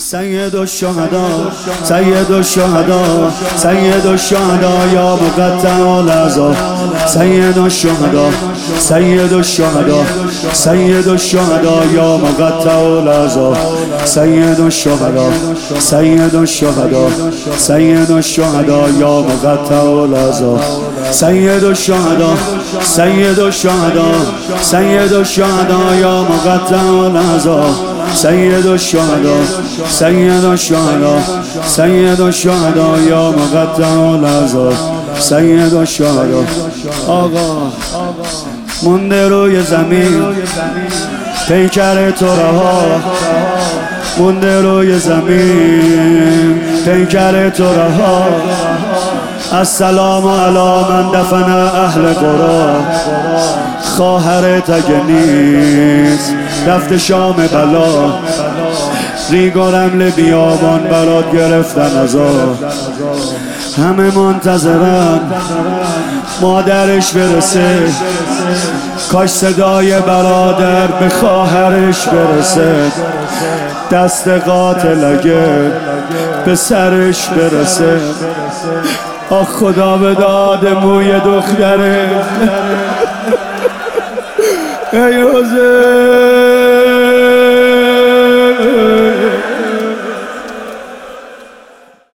سید الشهدا سید الشهدا سید الشهدا یا مقطع الاعضا سید الشهدا سید الشهدا سید الشهدا یا مقطع الاعضا سید الشهدا سید الشهدا سید الشهدا یا مقطع الاعضا سید الشهدا سید الشهدا سید الشهدا یا مقطع الاعضا سید الشهدا سید الشهدا سید الشهدا یا مقطع الاعضا سید الشهدا. آقا مونده روی زمین پیکر تو رها، مونده روی زمین پیکر تو رها. السلام علی من دفن اهل قرا، خواهرت اگه نیست رفت شام بلا. ریگ و رمل بیابان برات گرفتن ازا، همه منتظرن مادرش برسه. کاش صدای برادر به خواهرش برسه، دست قاتل اگه به سرش برسه. آخ خدا به داد موی دختره. ای حسین